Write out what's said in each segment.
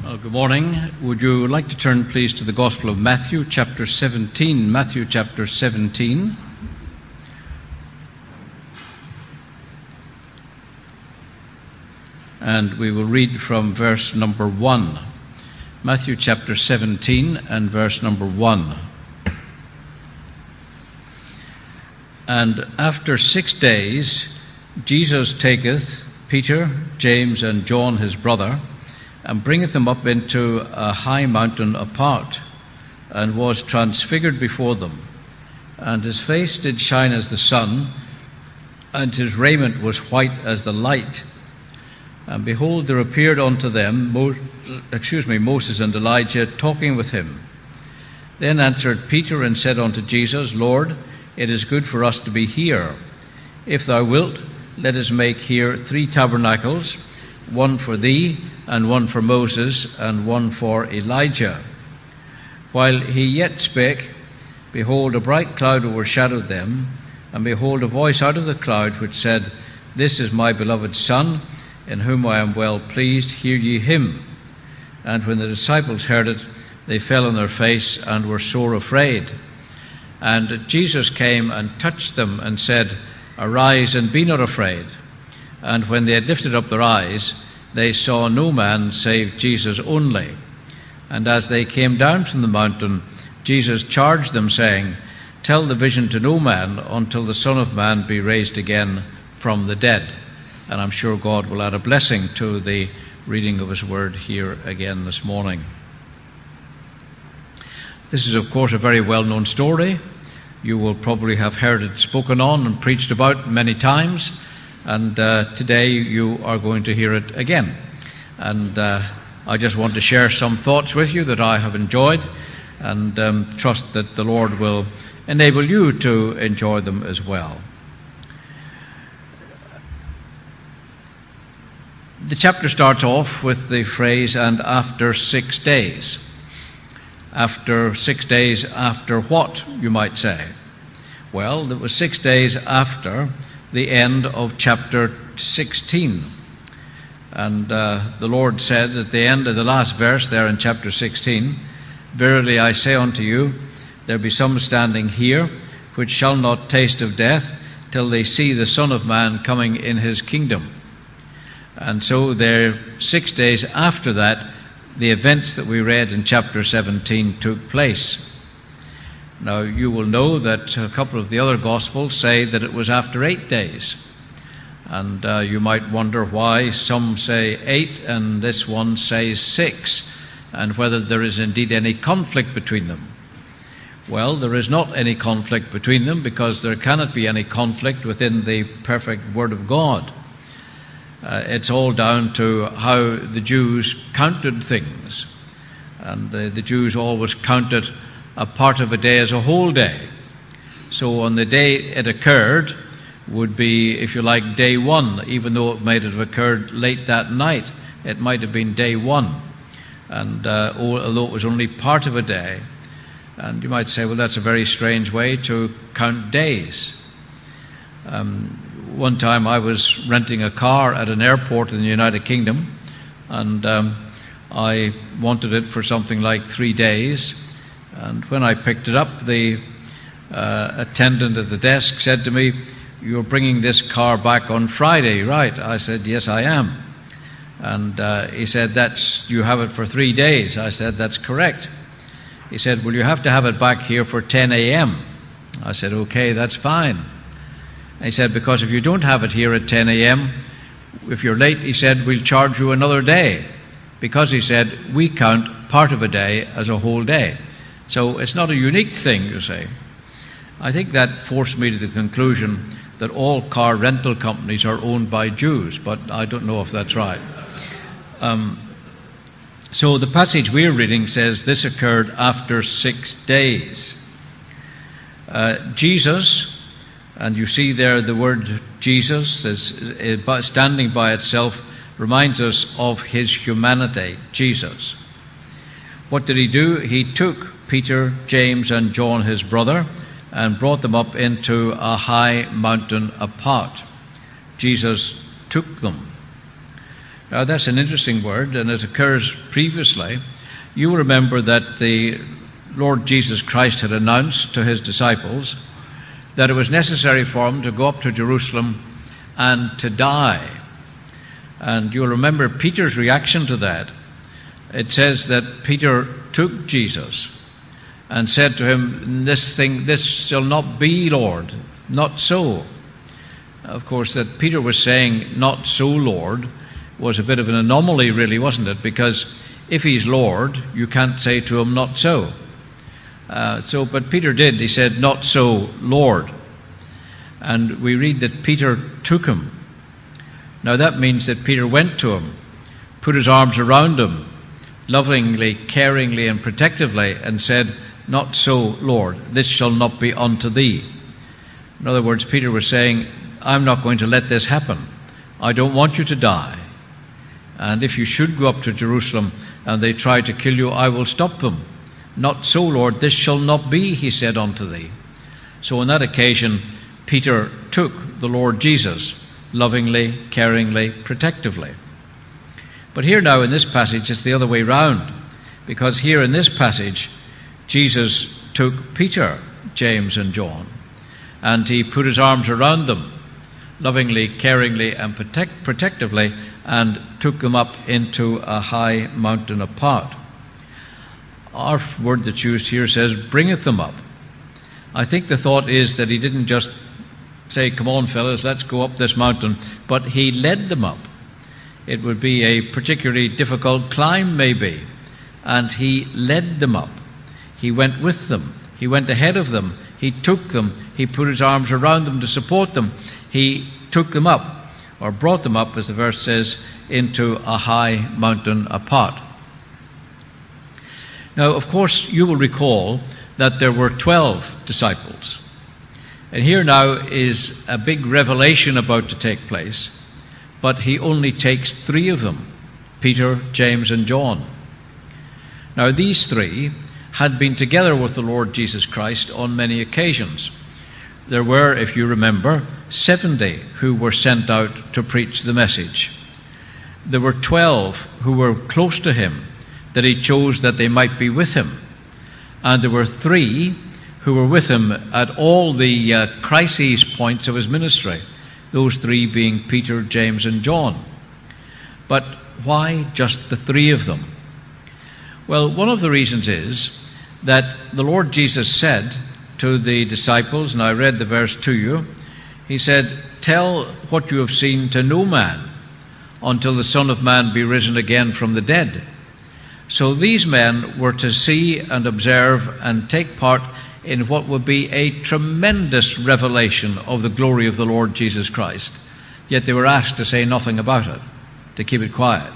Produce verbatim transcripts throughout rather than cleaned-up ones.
Well, good morning. Would you like to turn, please, to the Gospel of Matthew, chapter seventeen. Matthew, chapter seventeen. And we will read from verse number one. Matthew, chapter seventeen, and verse number one. And after six days, Jesus taketh Peter, James, and John his brother, and bringeth them up into a high mountain apart, and was transfigured before them. And his face did shine as the sun, and his raiment was white as the light. And behold, there appeared unto them, Mo- excuse me, Moses and Elijah, talking with him. Then answered Peter and said unto Jesus, Lord, it is good for us to be here. If thou wilt, let us make here three tabernacles, one for thee, and one for Moses, and one for Elijah. While he yet spake, behold, a bright cloud overshadowed them, and behold, a voice out of the cloud which said, This is my beloved Son, in whom I am well pleased, hear ye him. And when the disciples heard it, they fell on their face, and were sore afraid. And Jesus came and touched them, and said, Arise, and be not afraid. And when they had lifted up their eyes, they saw no man save Jesus only. And as they came down from the mountain, Jesus charged them, saying, Tell the vision to no man until the Son of Man be raised again from the dead. And I'm sure God will add a blessing to the reading of his word here again this morning. This is, of course, a very well-known story. You will probably have heard it spoken on and preached about many times. And uh, today you are going to hear it again. And uh, I just want to share some thoughts with you that I have enjoyed, and um, trust that the Lord will enable you to enjoy them as well. The chapter starts off with the phrase, and after six days. After six days after what, you might say? Well, it was six days after the end of chapter sixteen. And uh, the Lord said at the end of the last verse there in chapter sixteen, Verily I say unto you, there be some standing here, which shall not taste of death, till they see the Son of Man coming in his kingdom. And so there, six days after that, the events that we read in chapter seventeen took place. Now, you will know that a couple of the other Gospels say that it was after eight days. And uh, you might wonder why some say eight and this one says six, and whether there is indeed any conflict between them. Well, there is not any conflict between them, because there cannot be any conflict within the perfect Word of God. Uh, it's all down to how the Jews counted things. And the, the Jews always counted a part of a day as a whole day. So on the day it occurred would be, if you like, day one, even though it might have occurred late that night. It might have been day one, and uh, although it was only part of a day. And you might say, well, that's a very strange way to count days. Um, one time I was renting a car at an airport in the United Kingdom, and um, I wanted it for something like three days. And when I picked it up, the uh, attendant at the desk said to me, You're bringing this car back on Friday, right? I said, Yes, I am. And uh, he said, That's you have it for three days. I said, That's correct. He said, Well, you have to have it back here for ten a.m. I said, Okay, that's fine. And he said, Because if you don't have it here at ten a.m., if you're late, he said, we'll charge you another day. Because, he said, we count part of a day as a whole day. So it's not a unique thing, you say. I think that forced me to the conclusion that all car rental companies are owned by Jews, but I don't know if that's right. Um, so the passage we're reading says this occurred after six days. Uh, Jesus, and you see there the word Jesus is, is standing by itself, reminds us of his humanity, Jesus. What did he do? He took Peter, James, and John, his brother, and brought them up into a high mountain apart. Jesus took them. Now, that's an interesting word, and it occurs previously. You will remember that the Lord Jesus Christ had announced to his disciples that it was necessary for him to go up to Jerusalem and to die. And you'll remember Peter's reaction to that. It says that Peter took Jesus and said to him, this thing, this shall not be, Lord, not so. Of course, that Peter was saying, not so, Lord, was a bit of an anomaly, really, wasn't it? Because if he's Lord, you can't say to him, not so. Uh, so, but Peter did. He said, not so, Lord. And we read that Peter took him. Now that means that Peter went to him, put his arms around him, lovingly, caringly, and protectively, and said, not so, Lord, this shall not be unto thee. In other words, Peter was saying, I'm not going to let this happen. I don't want you to die. And if you should go up to Jerusalem and they try to kill you, I will stop them. Not so, Lord, this shall not be, he said unto thee. So on that occasion, Peter took the Lord Jesus, lovingly, caringly, protectively. But here now in this passage, it's the other way round. Because here in this passage, Jesus took Peter, James, and John, and he put his arms around them, lovingly, caringly, and protect, protectively, and took them up into a high mountain apart. Our word that's used here says, bringeth them up. I think the thought is that he didn't just say, come on, fellas, let's go up this mountain, but he led them up. It would be a particularly difficult climb, maybe, and he led them up. He went with them. He went ahead of them. He took them. He put his arms around them to support them. He took them up, or brought them up, as the verse says, into a high mountain apart. Now, of course, you will recall that there were twelve disciples. And here now is a big revelation about to take place, but he only takes three of them, Peter, James, and John. Now, these three had been together with the Lord Jesus Christ on many occasions. There were, if you remember, seventy who were sent out to preach the message. There were twelve who were close to him, that he chose that they might be with him. And there were three who were with him at all the uh, crises points of his ministry, those three being Peter, James, and John. But why just the three of them? Well, one of the reasons is that the Lord Jesus said to the disciples, and I read the verse to you, he said, tell what you have seen to no man until the Son of Man be risen again from the dead. So these men were to see and observe and take part in what would be a tremendous revelation of the glory of the Lord Jesus Christ. Yet they were asked to say nothing about it, to keep it quiet.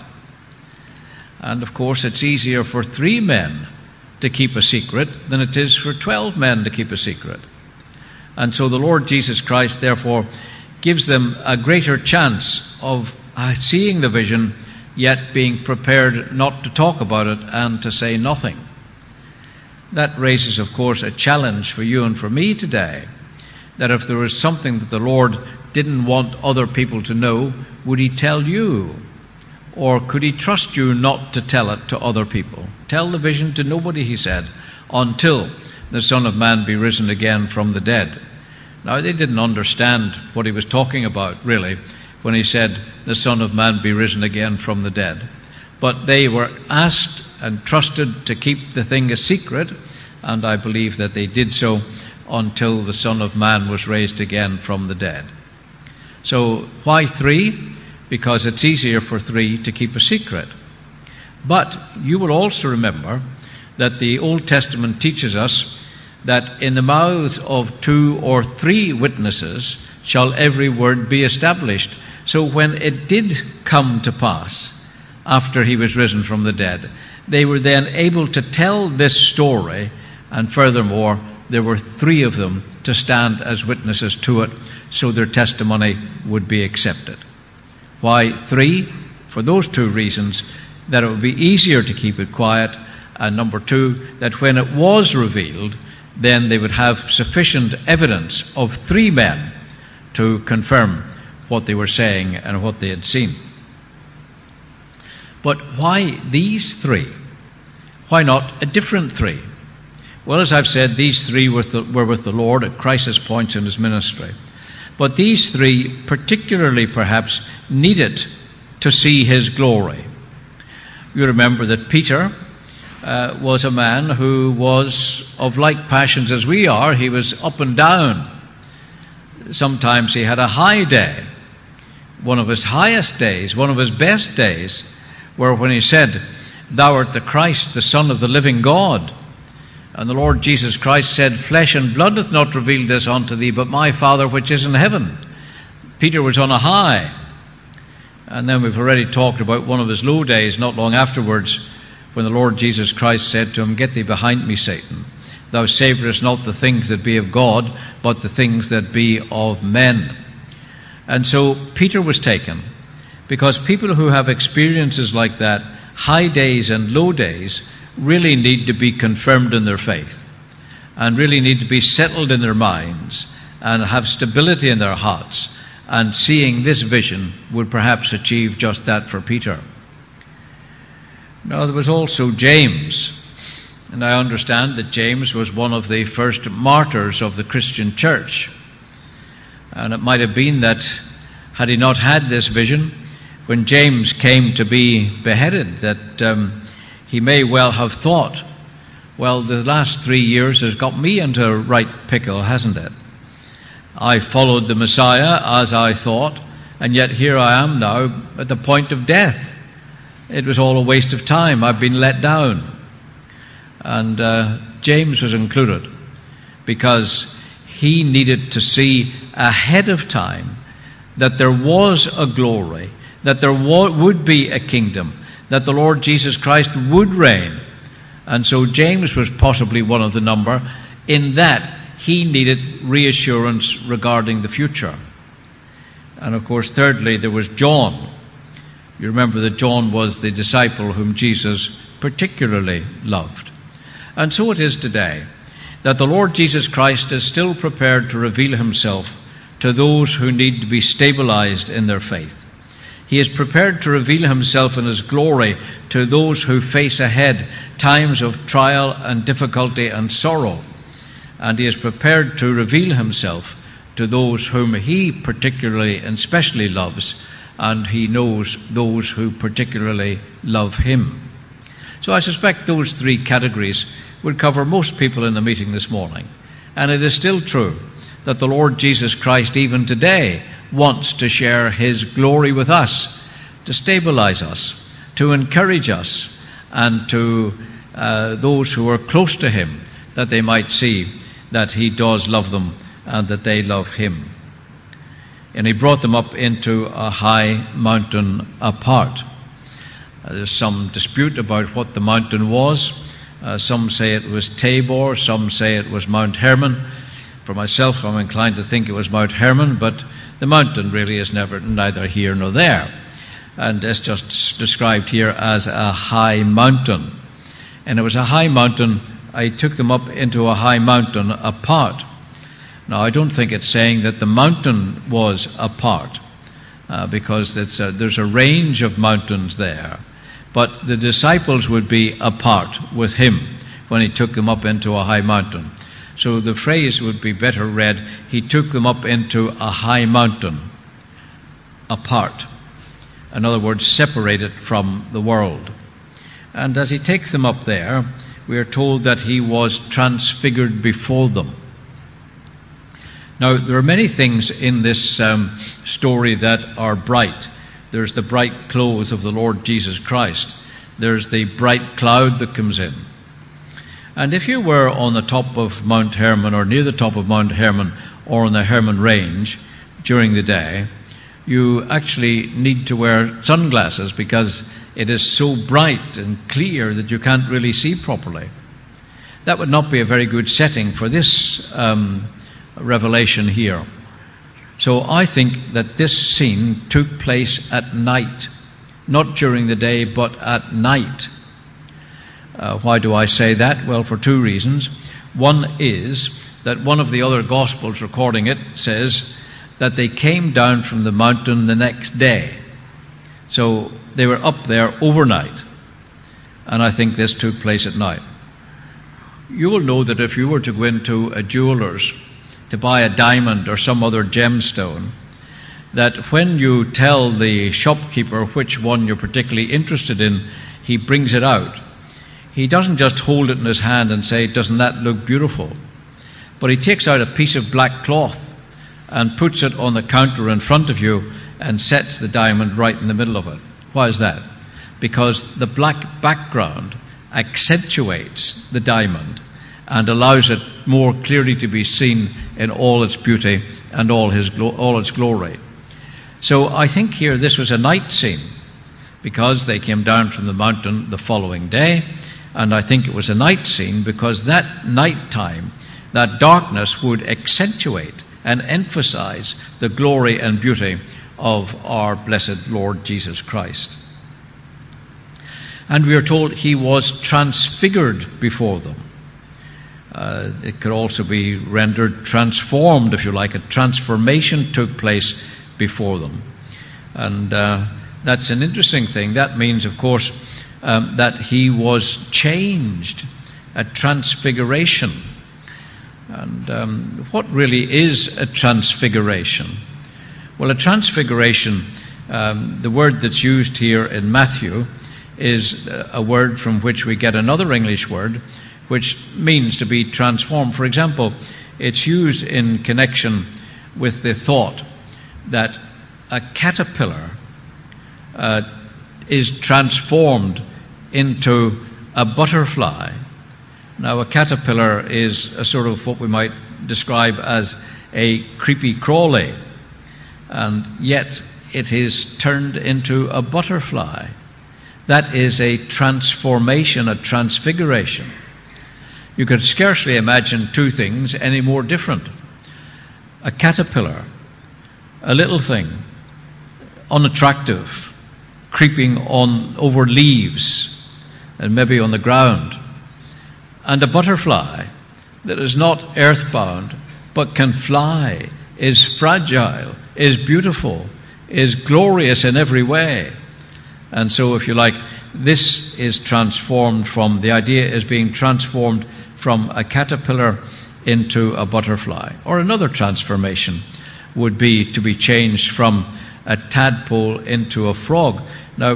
And of course it's easier for three men to keep a secret than it is for twelve men to keep a secret. And so the Lord Jesus Christ therefore gives them a greater chance of uh, seeing the vision, yet being prepared not to talk about it and to say nothing. That raises, of course, a challenge for you and for me today, that if there was something that the Lord didn't want other people to know, would he tell you? Or could he trust you not to tell it to other people? Tell the vision to nobody, he said, until the Son of Man be risen again from the dead. Now, they didn't understand what he was talking about, really, when he said, the Son of Man be risen again from the dead. But they were asked and trusted to keep the thing a secret, and I believe that they did so until the Son of Man was raised again from the dead. So, why three? Because it's easier for three to keep a secret. But you will also remember that the Old Testament teaches us that in the mouths of two or three witnesses shall every word be established. So when it did come to pass, after he was risen from the dead, they were then able to tell this story, and furthermore, there were three of them to stand as witnesses to it, so their testimony would be accepted. Why three? For those two reasons, that it would be easier to keep it quiet, and number two, that when it was revealed, then they would have sufficient evidence of three men to confirm what they were saying and what they had seen. But why these three? Why not a different three? Well, as I've said, these three were, the, were with the Lord at crisis points in his ministry. But these three particularly perhaps needed to see his glory. You remember that Peter uh, was a man who was of like passions as we are. He was up and down. Sometimes he had a high day, one of his highest days, one of his best days, where when he said, "Thou art the Christ, the Son of the living God," and the Lord Jesus Christ said, "Flesh and blood hath not revealed this unto thee, but my Father which is in heaven." Peter was on a high. And then we've already talked about one of his low days not long afterwards, when the Lord Jesus Christ said to him, "Get thee behind me, Satan. Thou savourest not the things that be of God, but the things that be of men." And so Peter was taken, because people who have experiences like that, high days and low days, really need to be confirmed in their faith, and really need to be settled in their minds, and have stability in their hearts. And seeing this vision would perhaps achieve just that for Peter. Now, there was also James. And I understand that James was one of the first martyrs of the Christian church. And it might have been that had he not had this vision, when James came to be beheaded, that um, he may well have thought, well, the last three years has got me into a right pickle, hasn't it? I followed the Messiah as I thought, and yet here I am now at the point of death. It was all a waste of time. I've been let down. And uh, James was included, because he needed to see ahead of time that there was a glory, that there wa- would be a kingdom, that the Lord Jesus Christ would reign. And so James was possibly one of the number, in that he needed reassurance regarding the future. And of course, thirdly, there was John. You remember that John was the disciple whom Jesus particularly loved. And so it is today, that the Lord Jesus Christ is still prepared to reveal himself to those who need to be stabilized in their faith. He is prepared to reveal himself in his glory to those who face ahead times of trial and difficulty and sorrow. And he is prepared to reveal himself to those whom he particularly and specially loves, and he knows those who particularly love him. So I suspect those three categories would cover most people in the meeting this morning. And it is still true that the Lord Jesus Christ even today wants to share his glory with us, to stabilize us, to encourage us, and to uh, those who are close to him, that they might see that he does love them and that they love him. And he brought them up into a high mountain apart. Uh, there's some dispute about what the mountain was. Uh, some say it was Tabor, some say it was Mount Hermon. For myself, I'm inclined to think it was Mount Hermon, but the mountain really is never neither here nor there. And it's just described here as a high mountain. And it was a high mountain. I took them up into a high mountain apart. Now, I don't think it's saying that the mountain was apart, uh, because it's a, there's a range of mountains there. But the disciples would be apart with him when he took them up into a high mountain. So the phrase would be better read, he took them up into a high mountain apart. In other words, separated from the world. And as he takes them up there, we are told that he was transfigured before them. Now, there are many things in this um, story that are bright. There's the bright clothes of the Lord Jesus Christ. There's the bright cloud that comes in. And if you were on the top of Mount Hermon, or near the top of Mount Hermon, or on the Hermon Range during the day, you actually need to wear sunglasses, because it is so bright and clear that you can't really see properly. That would not be a very good setting for this um, revelation here. So I think that this scene took place at night, not during the day, but at night. Uh, why do I say that? Well, for two reasons. One is that one of the other Gospels recording it says that they came down from the mountain the next day. So they were up there overnight. And I think this took place at night. You will know that if you were to go into a jeweller's to buy a diamond or some other gemstone, that when you tell the shopkeeper which one you're particularly interested in, he brings it out. He doesn't just hold it in his hand and say, "Doesn't that look beautiful?" But he takes out a piece of black cloth and puts it on the counter in front of you and sets the diamond right in the middle of it. Why is that? Because the black background accentuates the diamond and allows it more clearly to be seen in all its beauty and all his glo- all its glory. So I think here this was a night scene, because they came down from the mountain the following day, and I think it was a night scene because that night time, that darkness would accentuate and emphasize the glory and beauty of our blessed Lord Jesus Christ. And we are told he was transfigured before them. Uh, it could also be rendered transformed, if you like. A transformation took place before them. And uh, that's an interesting thing. That means, of course, um, that he was changed, a transfiguration. And um, what really is a transfiguration? Well, a transfiguration, um, the word that's used here in Matthew, is a word from which we get another English word, which means to be transformed. For example, it's used in connection with the thought that a caterpillar uh, is transformed into a butterfly. Now, a caterpillar is a sort of what we might describe as a creepy crawly, and yet it is turned into a butterfly. That is a transformation, a transfiguration. You could scarcely imagine two things any more different. A caterpillar, a little thing, unattractive, creeping on over leaves and maybe on the ground, and a butterfly that is not earthbound but can fly, is fragile, is beautiful, is glorious in every way. And so, if you like, this is transformed from, the idea is being transformed from a caterpillar into a butterfly. Or another transformation would be to be changed from a tadpole into a frog. Now,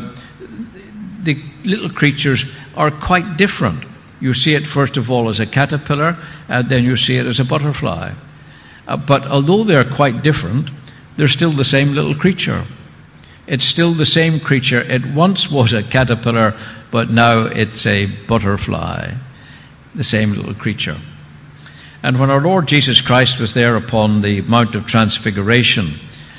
the little creatures are quite different. You see it first of all as a caterpillar, and then you see it as a butterfly. Uh, but although they're quite different, they're still the same little creature. It's still the same creature. It once was a caterpillar, but now it's a butterfly. The same little creature. And when our Lord Jesus Christ was there upon the Mount of Transfiguration,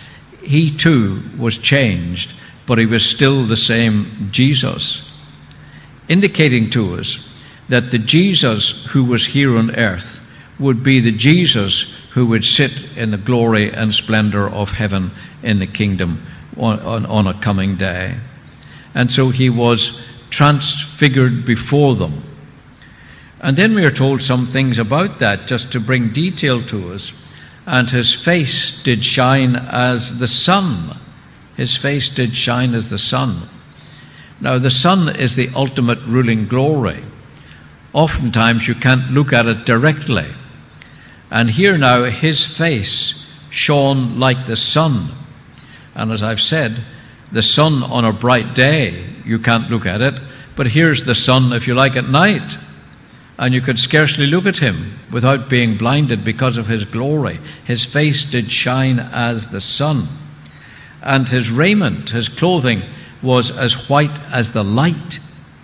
he too was changed, but he was still the same Jesus, indicating to us that the Jesus who was here on earth would be the Jesus who would sit in the glory and splendor of heaven in the kingdom on, on, on a coming day. And so he was transfigured before them. And then we are told some things about that, just to bring detail to us. And his face did shine as the sun. His face did shine as the sun. Now, the sun is the ultimate ruling glory. Oftentimes you can't look at it directly. And here now, his face shone like the sun. And as I've said, the sun on a bright day, you can't look at it. But here's the sun, if you like, at night. And you could scarcely look at him without being blinded because of his glory. His face did shine as the sun. And his raiment, his clothing, was as white as the light.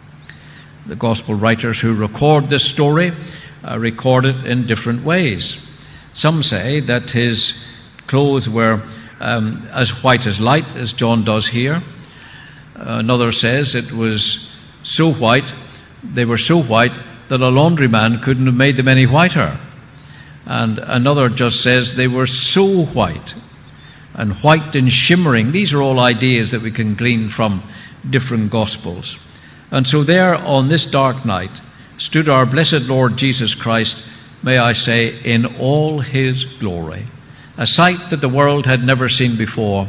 The gospel writers who record this story uh, record it in different ways. Some say that his clothes were um, as white as light, as John does here. Uh, another says it was so white, they were so white that a laundryman couldn't have made them any whiter. And another just says they were so white, and white and shimmering. These are all ideas that we can glean from different Gospels. And so there on this dark night stood our blessed Lord Jesus Christ, may I say, in all his glory. A sight that the world had never seen before,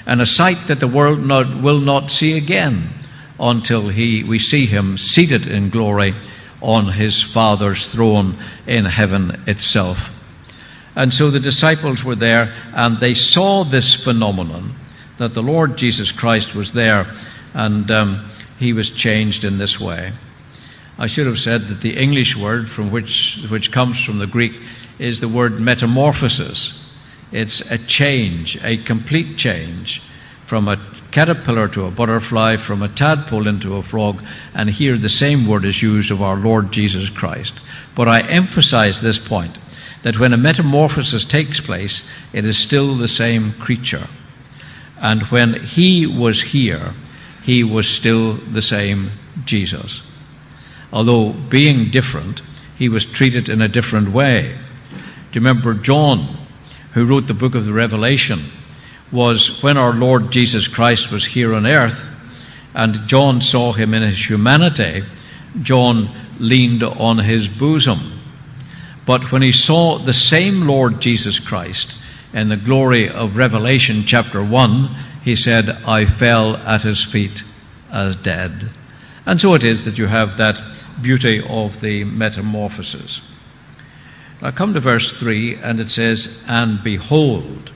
and a sight that the world not, will not see again until he, we see him seated in glory on his Father's throne in heaven itself. And so the disciples were there, and they saw this phenomenon, that the Lord Jesus Christ was there, and um, he was changed in this way. I should have said that the English word from which which comes from the Greek is the word metamorphosis. It's a change, a complete change, from a caterpillar to a butterfly, from a tadpole into a frog, and here the same word is used of our Lord Jesus Christ. But I emphasize this point, that when a metamorphosis takes place, it is still the same creature. And when he was here, he was still the same Jesus. Although being different, he was treated in a different way. Do you remember John, who wrote the book of the Revelation, was when our Lord Jesus Christ was here on earth, and John saw him in his humanity, John leaned on his bosom. But when he saw the same Lord Jesus Christ in the glory of Revelation chapter one, he said, I fell at his feet as dead. And so it is that you have that beauty of the metamorphosis. Now come to verse three, and it says, and behold.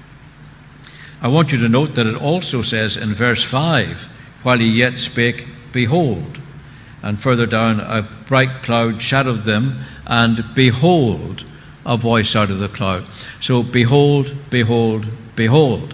I want you to note that it also says in verse five, while he yet spake, behold. And further down, a bright cloud shadowed them, and behold, a voice out of the cloud. So behold, behold, behold.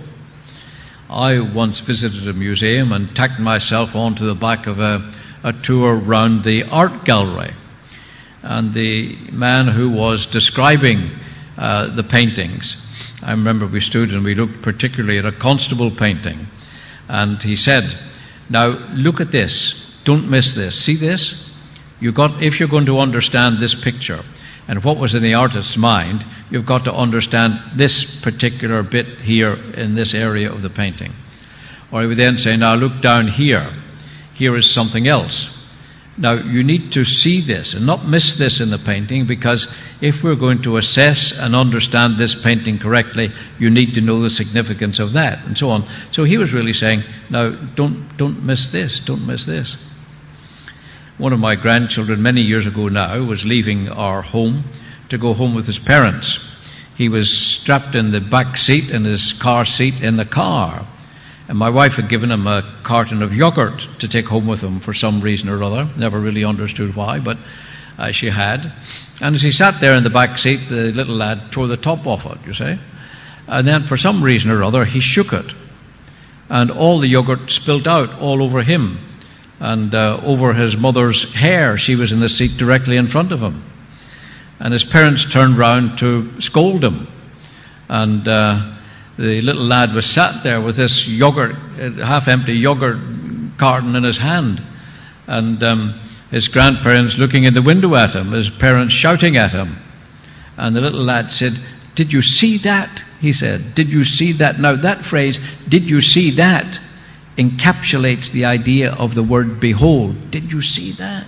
I once visited a museum and tacked myself onto the back of a, a tour round the art gallery. And the man who was describing uh, the paintings, I remember we stood and we looked particularly at a Constable painting. And he said, now look at this. Don't miss this. See this? You got, if you're going to understand this picture and what was in the artist's mind, you've got to understand this particular bit here in this area of the painting. Or he would then say, now look down here. Here is something else. Now you need to see this and not miss this in the painting, because if we're going to assess and understand this painting correctly, you need to know the significance of that, and so on. So he was really saying, now don't don't miss this, don't miss this. One of my grandchildren many years ago now was leaving our home to go home with his parents. He was strapped in the back seat in his car seat in the car. And my wife had given him a carton of yogurt to take home with him for some reason or other. Never really understood why, but uh, she had. And as he sat there in the back seat, the little lad tore the top off it, you see. And then for some reason or other, he shook it. And all the yogurt spilled out all over him and uh, over his mother's hair. She was in the seat directly in front of him. And his parents turned round to scold him. And Uh, the little lad was sat there with this yogurt, half-empty yogurt carton in his hand, and um, his grandparents looking in the window at him, his parents shouting at him. And the little lad said, did you see that? He said, did you see that? Now that phrase, did you see that, encapsulates the idea of the word behold. Did you see that?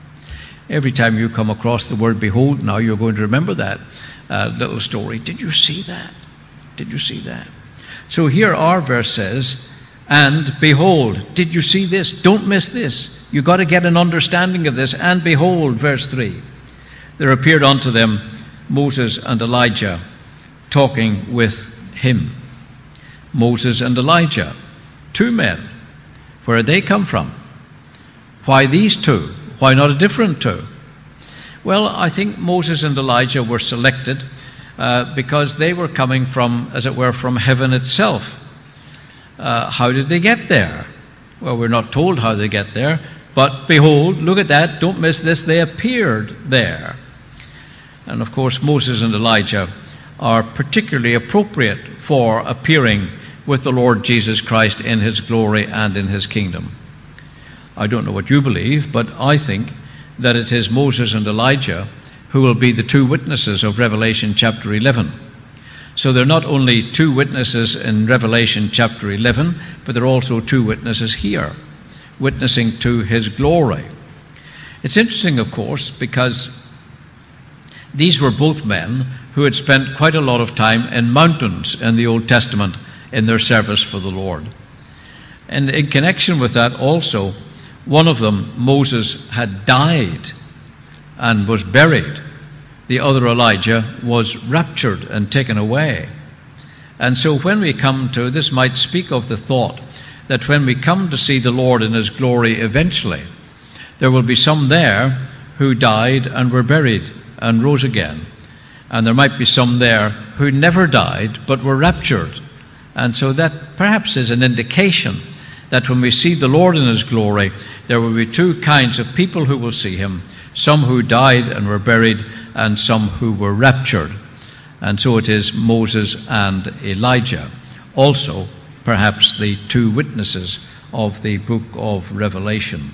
Every time you come across the word behold now, you're going to remember that uh, little story. Did you see that? Did you see that? So here our verse says, and behold. Did you see this? Don't miss this. You've got to get an understanding of this. And behold, verse three. There appeared unto them Moses and Elijah talking with him. Moses and Elijah, two men. Where did they come from? Why these two? Why not a different two? Well, I think Moses and Elijah were selected Uh, because they were coming from, as it were, from heaven itself. Uh, how did they get there? Well, we're not told how they get there, but behold, look at that, don't miss this, they appeared there. And of course, Moses and Elijah are particularly appropriate for appearing with the Lord Jesus Christ in his glory and in his kingdom. I don't know what you believe, but I think that it is Moses and Elijah who will be the two witnesses of Revelation chapter eleven. So they're not only two witnesses in Revelation chapter eleven, but they're also two witnesses here, witnessing to his glory. It's interesting, of course, because these were both men who had spent quite a lot of time in mountains in the Old Testament, in their service for the Lord. And in connection with that also, one of them, Moses, had died and was buried. The other, Elijah, was raptured and taken away. And so when we come to, this might speak of the thought that when we come to see the Lord in his glory eventually, there will be some there who died and were buried and rose again. And there might be some there who never died but were raptured. And so that perhaps is an indication that when we see the Lord in his glory, there will be two kinds of people who will see him, some who died and were buried, and some who were raptured. And so it is Moses and Elijah, also perhaps the two witnesses of the book of Revelation.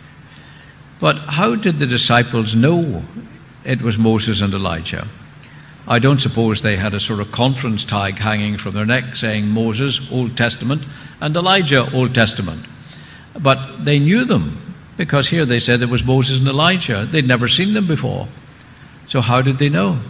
But how did the disciples know it was Moses and Elijah? I don't suppose they had a sort of conference tag hanging from their neck saying Moses, Old Testament, and Elijah, Old Testament. But they knew them, because here they said it was Moses and Elijah. They'd never seen them before. So how did they know?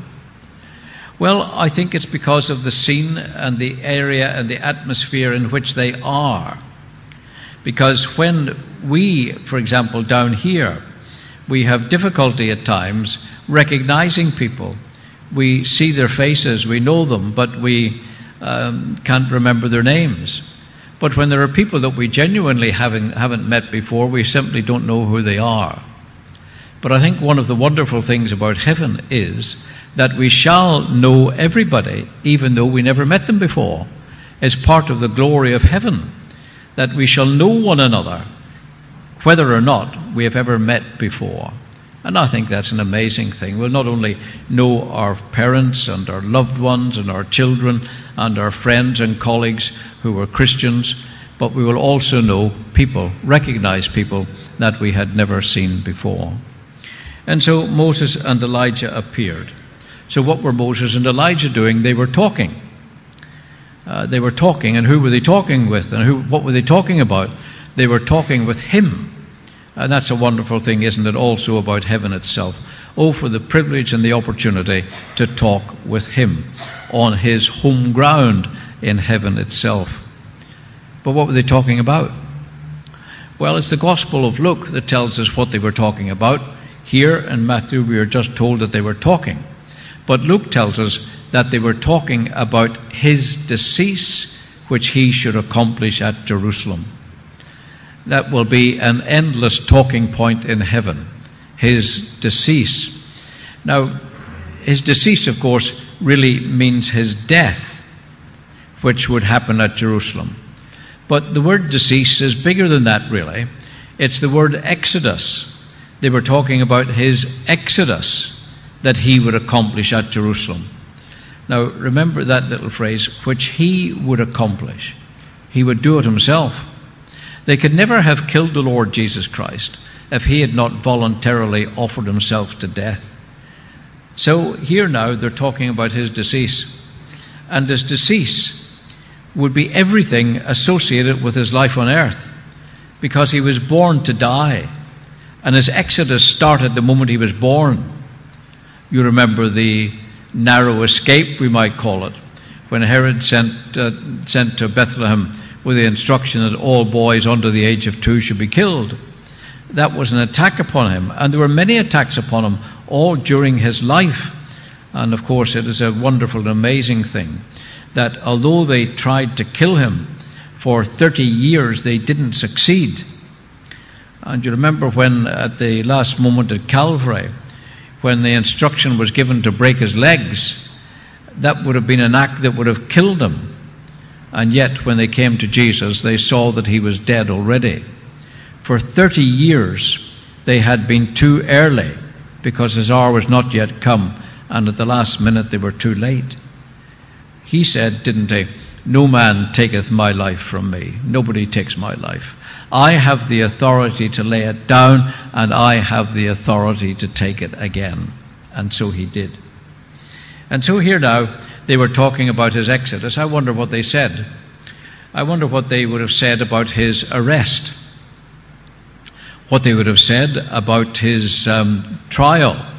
Well, I think it's because of the scene and the area and the atmosphere in which they are. Because when we, for example, down here, we have difficulty at times recognizing people. We see their faces, we know them, but we um, can't remember their names. But when there are people that we genuinely haven't, haven't met before, we simply don't know who they are. But I think one of the wonderful things about heaven is that we shall know everybody, even though we never met them before. It's part of the glory of heaven, that we shall know one another, whether or not we have ever met before. And I think that's an amazing thing. We'll not only know our parents and our loved ones and our children and our friends and colleagues who are Christians, but we will also know people, recognize people that we had never seen before. And so Moses and Elijah appeared. So what were Moses and Elijah doing? They were talking. Uh, they were talking, and who were they talking with? And who? What were they talking about? They were talking with him. And that's a wonderful thing, isn't it? Also about heaven itself. Oh, for the privilege and the opportunity to talk with him on his home ground in heaven itself. But what were they talking about? Well, it's the Gospel of Luke that tells us what they were talking about. Here in Matthew we are just told that they were talking. But Luke tells us that they were talking about his decease, which he should accomplish at Jerusalem. That will be an endless talking point in heaven, his decease. Now, his decease, of course, really means his death, which would happen at Jerusalem. But the word decease is bigger than that, really. It's the word exodus. They were talking about his exodus that he would accomplish at Jerusalem. Now, remember that little phrase, which he would accomplish. He would do it himself. They could never have killed the Lord Jesus Christ if he had not voluntarily offered himself to death. So here now they're talking about his decease. And his decease would be everything associated with his life on earth, because he was born to die. And his exodus started the moment he was born. You remember the narrow escape, we might call it, when Herod sent, uh, sent to Bethlehem with the instruction that all boys under the age of two should be killed. That was an attack upon him, and there were many attacks upon him, all during his life. And of course it is a wonderful and amazing thing that although they tried to kill him for thirty years, they didn't succeed. And you remember when at the last moment at Calvary, when the instruction was given to break his legs, that would have been an act that would have killed him. And yet, when they came to Jesus, they saw that he was dead already. For thirty years, they had been too early, because his hour was not yet come, and at the last minute they were too late. He said, didn't he, "No man taketh my life from me." Nobody takes my life. I have the authority to lay it down, and I have the authority to take it again. And so he did. And so here now, they were talking about his exodus. I wonder what they said. I wonder what they would have said about his arrest. What they would have said about his um, trial,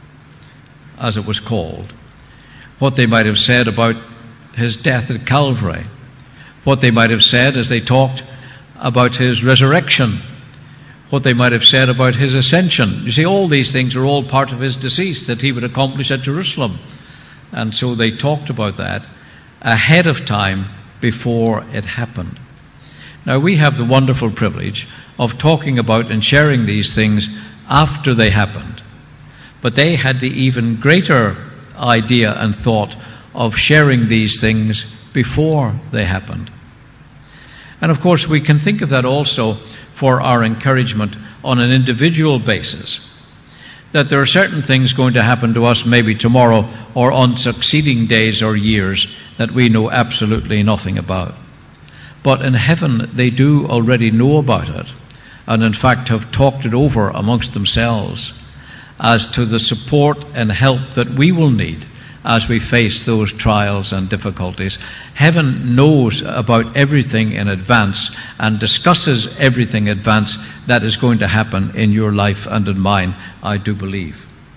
as it was called. What they might have said about his death at Calvary. what they might have said as they talked about his resurrection, what they might have said about his ascension. You see, all these things are all part of his decease that he would accomplish at Jerusalem. And so they talked about that ahead of time before it happened. Now, we have the wonderful privilege of talking about and sharing these things after they happened. But they had the even greater idea and thought of sharing these things before they happened. And of course, we can think of that also for our encouragement on an individual basis, that there are certain things going to happen to us maybe tomorrow or on succeeding days or years that we know absolutely nothing about. But in heaven, they do already know about it, and in fact have talked it over amongst themselves as to the support and help that we will need as we face those trials and difficulties. Heaven knows about everything in advance and discusses everything in advance that is going to happen in your life and in mine, I do believe.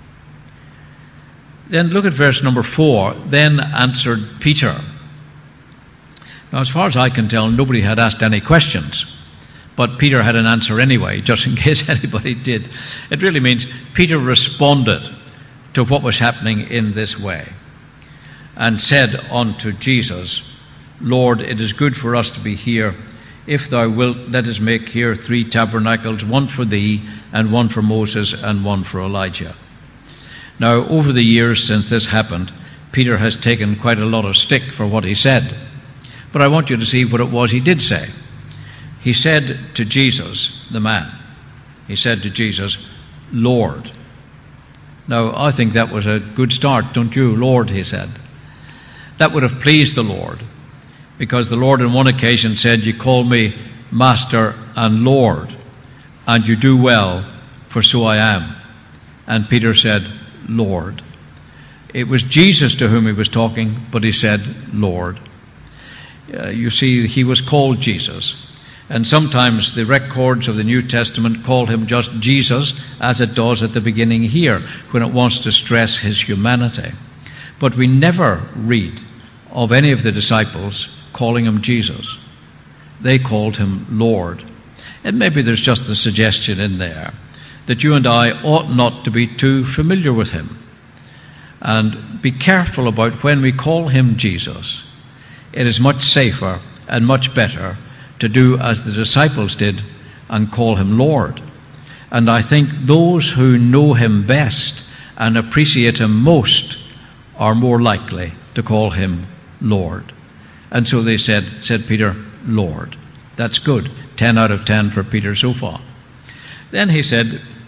Then look at verse number four. Then answered Peter. Now, as far as I can tell, nobody had asked any questions, but Peter had an answer anyway, just in case anybody did. It really means Peter responded to what was happening in this way, and said unto Jesus, Lord, it is good for us to be here. If thou wilt, let us make here three tabernacles, one for thee, and one for Moses, and one for Elijah. Now, over the years since this happened, Peter has taken quite a lot of stick for what he said. But I want you to see what it was he did say. He said to Jesus, the man, he said to Jesus, Lord. Now, I think that was a good start, don't you? Lord, he said. That would have pleased the Lord, because the Lord on one occasion said, you call me Master and Lord, and you do well, for so I am. And Peter said, Lord. It was Jesus to whom he was talking, but he said, Lord. Uh, you see, he was called Jesus. And sometimes the records of the New Testament call him just Jesus, as it does at the beginning here, when it wants to stress his humanity. But we never read of any of the disciples calling him Jesus. They called him Lord. And maybe there's just a suggestion in there that you and I ought not to be too familiar with him. And be careful about when we call him Jesus. It is much safer and much better to do as the disciples did and call him Lord. And I think those who know him best and appreciate him most are more likely to call him Lord. And so they said, said Peter, Lord. That's good. Ten out of ten for Peter so far. Then he said,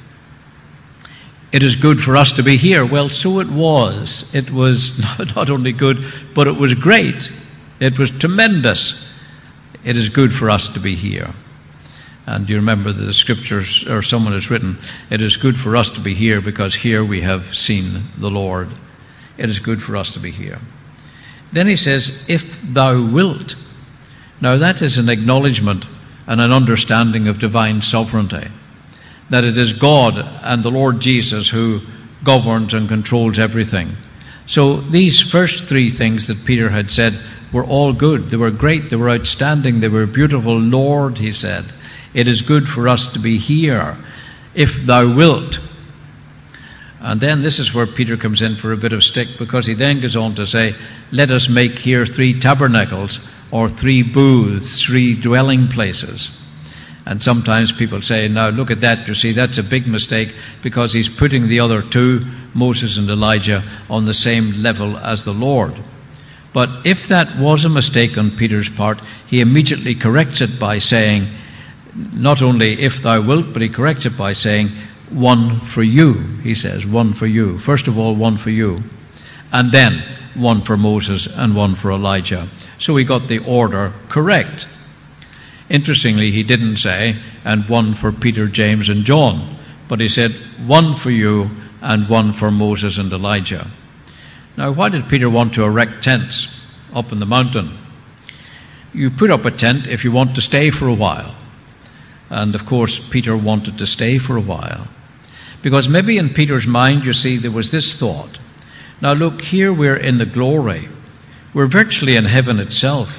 it is good for us to be here. Well, so it was. It was not only good, but it was great. It was tremendous. It is good for us to be here. And you remember the scriptures, or someone has written, it is good for us to be here because here we have seen the Lord. It is good for us to be here. Then he says, if thou wilt. Now that is an acknowledgement and an understanding of divine sovereignty. That it is God and the Lord Jesus who governs and controls everything. So these first three things that Peter had said were all good. They were great. They were outstanding. They were beautiful. Lord, he said, it is good for us to be here, if thou wilt. And then this is where Peter comes in for a bit of stick, because he then goes on to say, let us make here three tabernacles, or three booths, three dwelling places. And sometimes people say, now look at that, you see, that's a big mistake, because he's putting the other two, Moses and Elijah, on the same level as the Lord. But if that was a mistake on Peter's part, he immediately corrects it by saying, not only if thou wilt, but he corrects it by saying, one for you, he says, one for you. First of all, one for you. And then one for Moses and one for Elijah. So he got the order correct. Interestingly, he didn't say, and one for Peter, James, and John, but he said, one for you and one for Moses and Elijah. Now, why did Peter want to erect tents up in the mountain? You put up a tent if you want to stay for a while. And, of course, Peter wanted to stay for a while. Because maybe in Peter's mind, you see, there was this thought. Now, look, here we're in the glory. We're virtually in heaven itself.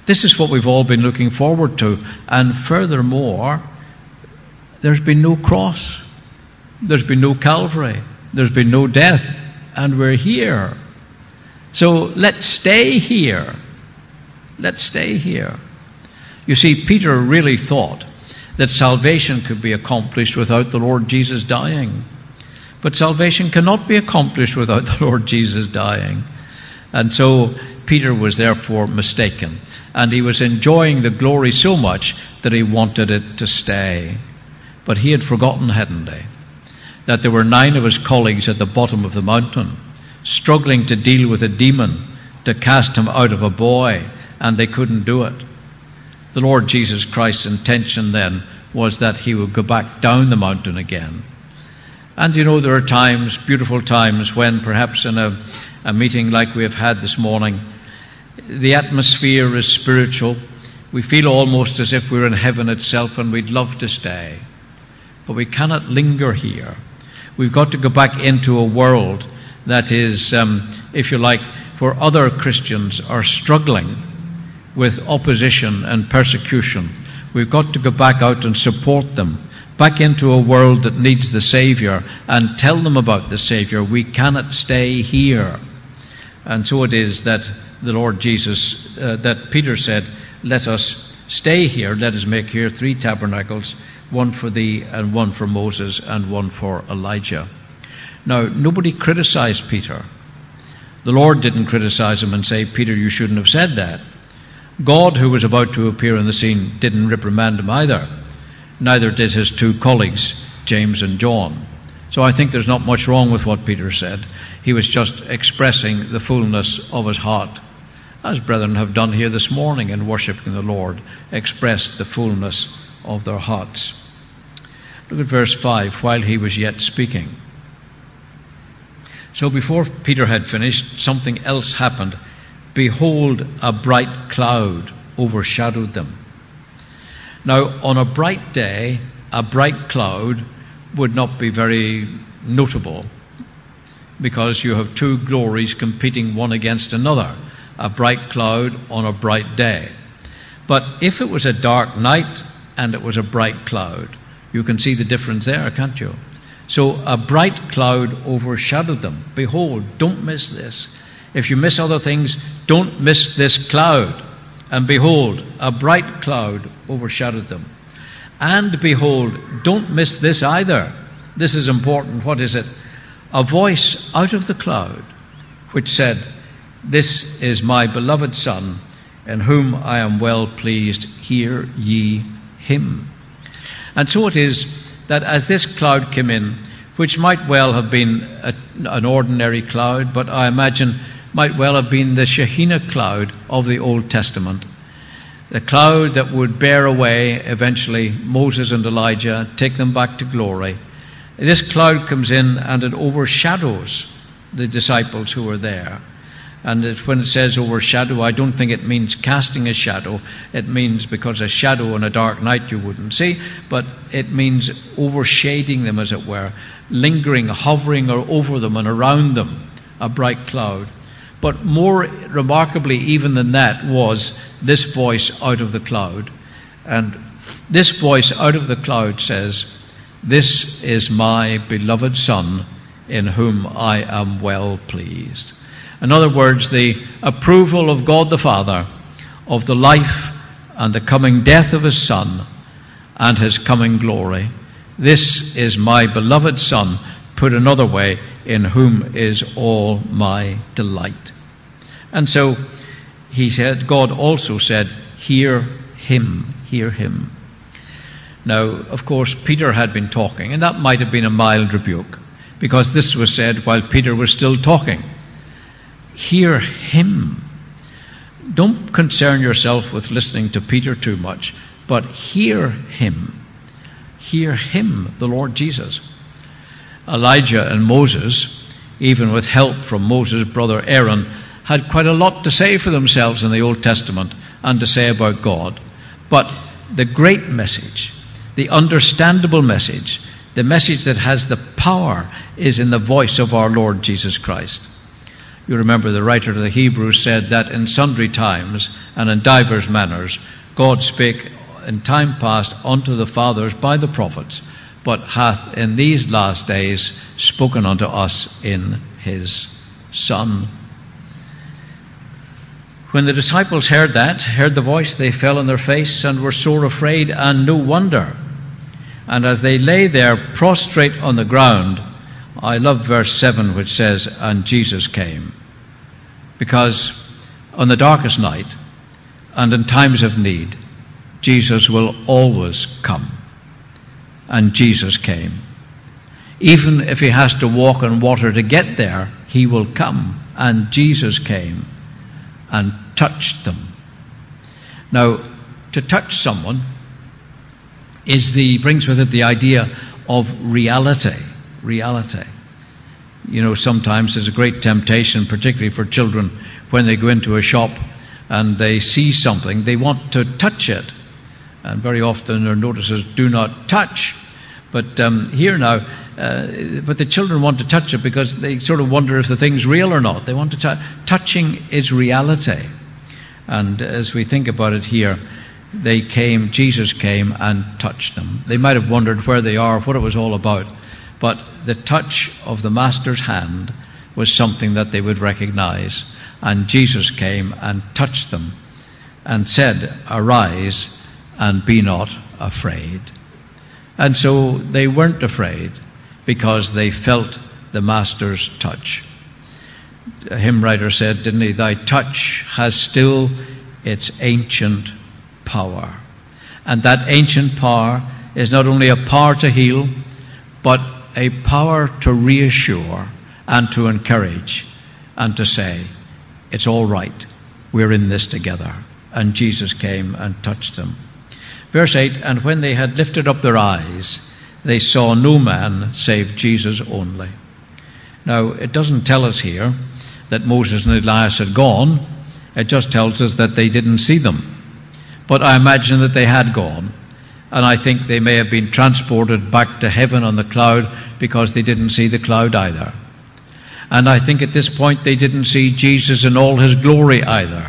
This is what we've all been looking forward to. And furthermore, there's been no cross. There's been no Calvary. There's been no death. And we're here. So let's stay here. Let's stay here. You see, Peter really thought that salvation could be accomplished without the Lord Jesus dying. But salvation cannot be accomplished without the Lord Jesus dying. And so Peter was therefore mistaken. And he was enjoying the glory so much that he wanted it to stay. But he had forgotten, hadn't he, that there were nine of his colleagues at the bottom of the mountain, struggling to deal with a demon, to cast him out of a boy, and they couldn't do it. The Lord Jesus Christ's intention then was that he would go back down the mountain again. And you know, there are times, beautiful times, when perhaps in a, a meeting like we have had this morning, the atmosphere is spiritual. We feel almost as if we're in heaven itself and we'd love to stay. But we cannot linger here. We've got to go back into a world that is, um, if you like, where other Christians are struggling with opposition and persecution. We've got to go back out and support them, back into a world that needs the Saviour, and tell them about the Saviour. We cannot stay here. And so it is that the Lord Jesus, uh, that Peter said, let us stay here, let us make here three tabernacles, one for thee and one for Moses and one for Elijah. Now, nobody criticized Peter. The Lord didn't criticize him and say, Peter, you shouldn't have said that. God, who was about to appear on the scene, didn't reprimand him either. Neither did his two colleagues, James and John. So I think there's not much wrong with what Peter said. He was just expressing the fullness of his heart, as brethren have done here this morning in worshipping the Lord, expressed the fullness of their hearts. Look at verse five, while he was yet speaking. So before Peter had finished, something else happened. Behold, a bright cloud overshadowed them. Now, on a bright day, a bright cloud would not be very notable, because you have two glories competing one against another. A bright cloud on a bright day. But if it was a dark night and it was a bright cloud, you can see the difference there, can't you? So a bright cloud overshadowed them. Behold, don't miss this. If you miss other things, don't miss this cloud. And behold, a bright cloud overshadowed them. And behold, don't miss this either. This is important. What is it? A voice out of the cloud which said, This is my beloved Son, in whom I am well pleased. Hear ye him. And so it is that as this cloud came in, which might well have been a, an ordinary cloud, but I imagine might well have been the Shekinah cloud of the Old Testament, the cloud that would bear away eventually Moses and Elijah, take them back to glory. This cloud comes in and it overshadows the disciples who are there. And it, when it says overshadow, I don't think it means casting a shadow. It means, because a shadow on a dark night you wouldn't see, but it means overshading them, as it were, lingering, hovering or over them and around them, a bright cloud. But more remarkably even than that was this voice out of the cloud. And this voice out of the cloud says, This is my beloved Son, in whom I am well pleased. In other words, the approval of God the Father of the life and the coming death of his Son and his coming glory. This is my beloved Son, put another way, in whom is all my delight. And so he said, God also said, Hear him, hear him. Now, of course, Peter had been talking, and that might have been a mild rebuke, because this was said while Peter was still talking. Hear him. Don't concern yourself with listening to Peter too much, but hear him. Hear him, the Lord Jesus. Elijah and Moses, even with help from Moses' brother Aaron, had quite a lot to say for themselves in the Old Testament and to say about God. But the great message, the understandable message, the message that has the power, is in the voice of our Lord Jesus Christ. You remember the writer to the Hebrews said that in sundry times and in divers manners God spake in time past unto the fathers by the prophets, but hath in these last days spoken unto us in his Son. When the disciples heard that, heard the voice, they fell on their face and were sore afraid, and no wonder. And as they lay there prostrate on the ground, I love verse seven, which says, and Jesus came. Because on the darkest night and in times of need, Jesus will always come. And Jesus came. Even if he has to walk on water to get there, he will come. And Jesus came and touched them. Now, to touch someone is the brings with it the idea of reality. Reality. You know, sometimes there's a great temptation, particularly for children, when they go into a shop and they see something, they want to touch it. And very often there are notices, do not touch. But um, here now, uh, but the children want to touch it because they sort of wonder if the thing's real or not. They want to touch. Touching is reality. And as we think about it here, they came, Jesus came and touched them. They might have wondered where they are, what it was all about. But the touch of the Master's hand was something that they would recognize. And Jesus came and touched them and said, arise and be not afraid. And so they weren't afraid because they felt the Master's touch. A hymn writer said, didn't he, thy touch has still its ancient power. And that ancient power is not only a power to heal, but a power to reassure and to encourage and to say, it's all right, we're in this together. And Jesus came and touched them. Verse eight, and when they had lifted up their eyes, they saw no man save Jesus only. Now, it doesn't tell us here that Moses and Elias had gone. It just tells us that they didn't see them. But I imagine that they had gone. And I think they may have been transported back to heaven on the cloud because they didn't see the cloud either. And I think at this point they didn't see Jesus in all his glory either.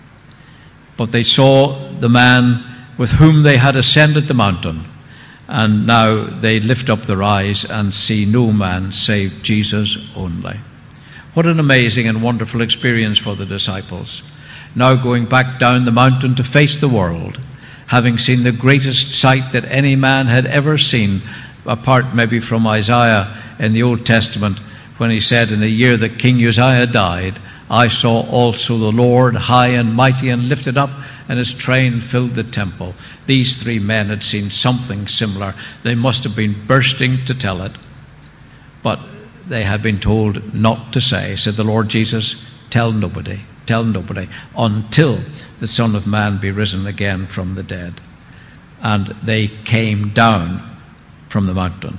But they saw the man with whom they had ascended the mountain. And now they lift up their eyes and see no man save Jesus only. What an amazing and wonderful experience for the disciples. Now going back down the mountain to face the world, having seen the greatest sight that any man had ever seen, apart maybe from Isaiah in the Old Testament, when he said, in the year that King Uzziah died, I saw also the Lord high and mighty and lifted up, and his train filled the temple. These three men had seen something similar. They must have been bursting to tell it. But they had been told not to say. Said the Lord Jesus, tell nobody, tell nobody, until the Son of Man be risen again from the dead. And they came down from the mountain.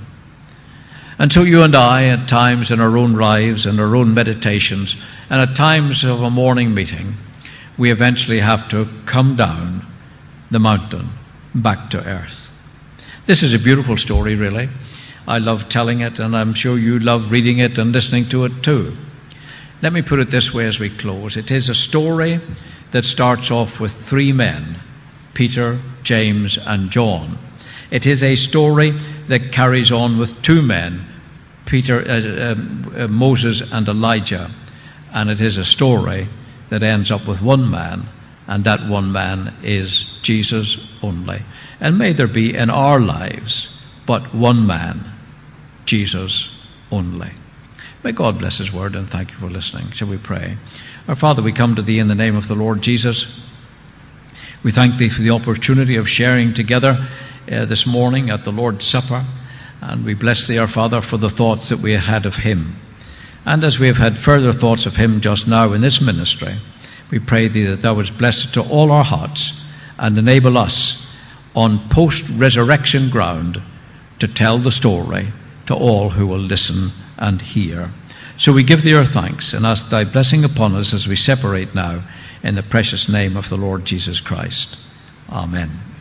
And so you and I, at times in our own lives and our own meditations, and at times of a morning meeting, we eventually have to come down the mountain back to earth. This is a beautiful story, really. I love telling it, and I'm sure you love reading it and listening to it too. Let me put it this way as we close. It is a story that starts off with three men, Peter, James, and John. It is a story that carries on with two men, Peter, uh, uh, uh, Moses and Elijah. And it is a story that ends up with one man, and that one man is Jesus only. And may there be in our lives but one man, Jesus only. May God bless his word, and thank you for listening. Shall we pray? Our Father, we come to thee in the name of the Lord Jesus. We thank thee for the opportunity of sharing together uh, this morning at the Lord's Supper, and we bless thee, our Father, for the thoughts that we had of him. And as we have had further thoughts of him just now in this ministry, we pray thee that thou wouldst bless it to all our hearts and enable us on post-resurrection ground to tell the story to all who will listen and hear. So we give thee our thanks and ask thy blessing upon us as we separate now in the precious name of the Lord Jesus Christ. Amen.